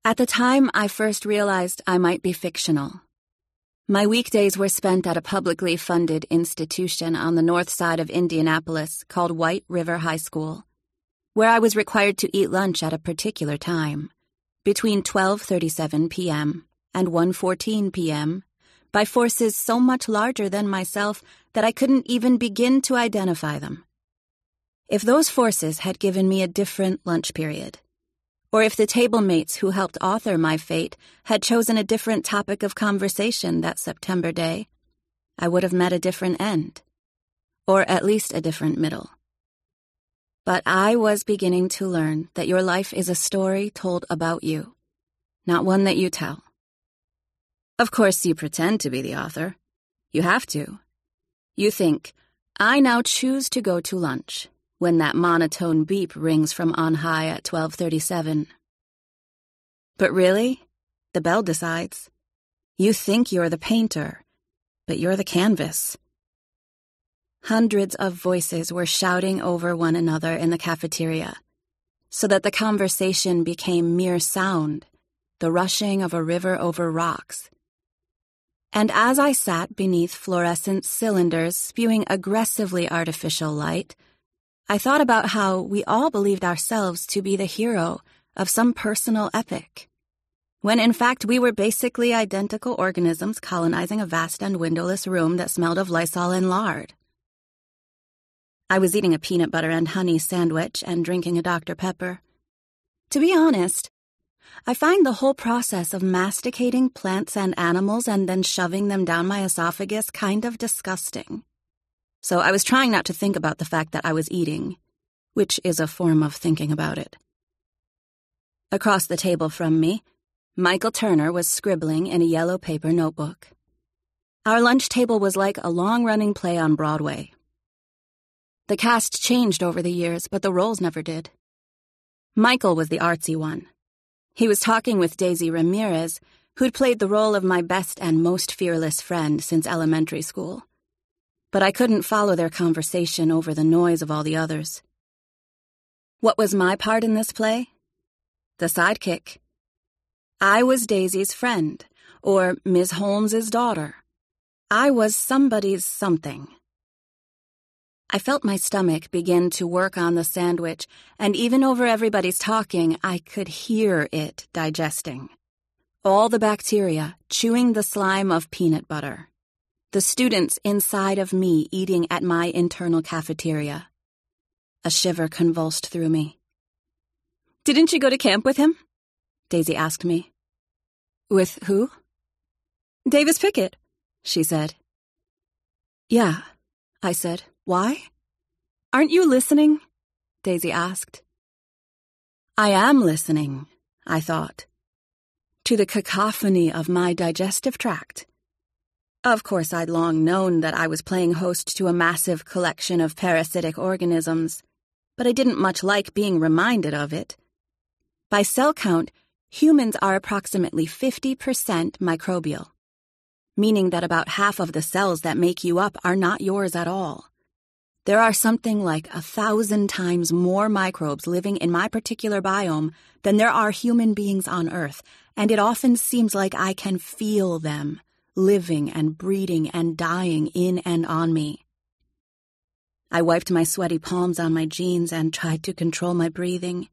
At the time, I first realized I might be fictional. My weekdays were spent at a publicly funded institution on the north side of Indianapolis called White River High School, where I was required to eat lunch at a particular time, between 12:37 p.m. and 1:14 p.m., by forces so much larger than myself that I couldn't even begin to identify them. If those forces had given me a different lunch period, or if the table mates who helped author my fate had chosen a different topic of conversation that September day, I would have met a different end, or at least a different middle. But I was beginning to learn that your life is a story told about you, not one that you tell. Of course, you pretend to be the author. You have to. You think, I now choose to go to lunch, when that monotone beep rings from on high at 12:37. But really, the bell decides. You think you're the painter, but you're the canvas. Hundreds of voices were shouting over one another in the cafeteria, so that the conversation became mere sound, the rushing of a river over rocks. And as I sat beneath fluorescent cylinders spewing aggressively artificial light, I thought about how we all believed ourselves to be the hero of some personal epic, when in fact we were basically identical organisms colonizing a vast and windowless room that smelled of Lysol and lard. I was eating a peanut butter and honey sandwich and drinking a Dr. Pepper. To be honest, I find the whole process of masticating plants and animals and then shoving them down my esophagus kind of disgusting. So I was trying not to think about the fact that I was eating, which is a form of thinking about it. Across the table from me, Michael Turner was scribbling in a yellow paper notebook. Our lunch table was like a long-running play on Broadway. The cast changed over the years, but the roles never did. Michael was the artsy one. He was talking with Daisy Ramirez, who'd played the role of my best and most fearless friend since elementary school. But I couldn't follow their conversation over the noise of all the others. What was my part in this play? The sidekick. I was Daisy's friend, or Ms. Holmes's daughter. I was somebody's something. I felt my stomach begin to work on the sandwich, and even over everybody's talking, I could hear it digesting. All the bacteria chewing the slime of peanut butter. The students inside of me eating at my internal cafeteria. A shiver convulsed through me. "Didn't you go to camp with him?" Daisy asked me. "With who?" "Davis Pickett," she said. "Yeah," I said. "Why?" "Aren't you listening?" Daisy asked. I am listening, I thought, to the cacophony of my digestive tract. Of course, I'd long known that I was playing host to a massive collection of parasitic organisms, but I didn't much like being reminded of it. By cell count, humans are approximately 50% microbial, meaning that about half of the cells that make you up are not yours at all. There are something like 1,000 times more microbes living in my particular biome than there are human beings on Earth, and it often seems like I can feel them, living and breeding and dying in and on me. I wiped my sweaty palms on my jeans and tried to control my breathing.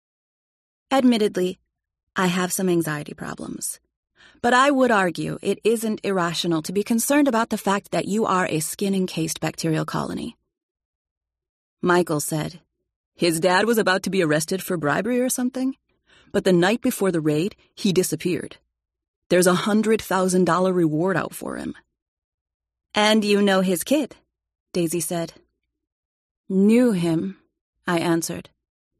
Admittedly, I have some anxiety problems, but I would argue it isn't irrational to be concerned about the fact that you are a skin-encased bacterial colony. Michael said, his dad was about to be arrested for bribery or something, but the night before the raid, he disappeared. There's a $100,000 reward out for him. And you know his kid, Daisy said. Knew him, I answered.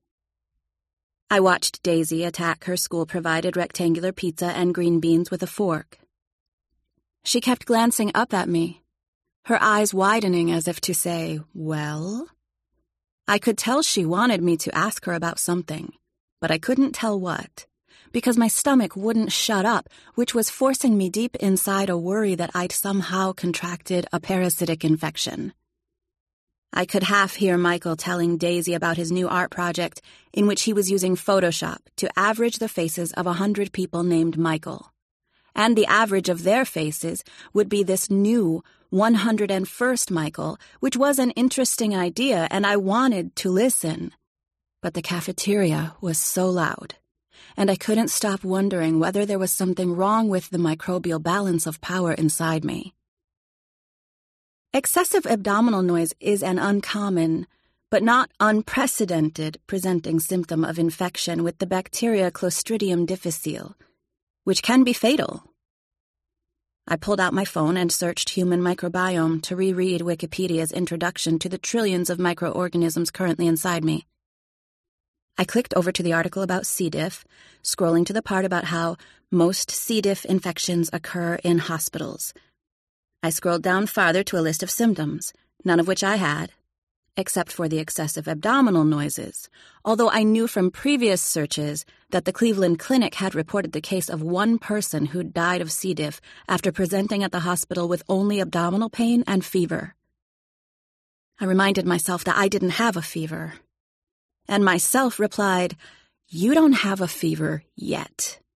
I watched Daisy attack her school-provided rectangular pizza and green beans with a fork. She kept glancing up at me, her eyes widening as if to say, well? I could tell she wanted me to ask her about something, but I couldn't tell what, because my stomach wouldn't shut up, which was forcing me deep inside a worry that I'd somehow contracted a parasitic infection. I could half hear Michael telling Daisy about his new art project in which he was using Photoshop to average the faces of 100 people named Michael. And the average of their faces would be this new 101st Michael, which was an interesting idea, and I wanted to listen. But the cafeteria was so loud, and I couldn't stop wondering whether there was something wrong with the microbial balance of power inside me. Excessive abdominal noise is an uncommon, but not unprecedented, presenting symptom of infection with the bacteria Clostridium difficile, which can be fatal. I pulled out my phone and searched human microbiome to reread Wikipedia's introduction to the trillions of microorganisms currently inside me. I clicked over to the article about C. diff, scrolling to the part about how most C. diff infections occur in hospitals. I scrolled down farther to a list of symptoms, none of which I had, except for the excessive abdominal noises, although I knew from previous searches that the Cleveland Clinic had reported the case of one person who died of C. diff after presenting at the hospital with only abdominal pain and fever. I reminded myself that I didn't have a fever, and myself replied, "You don't have a fever yet."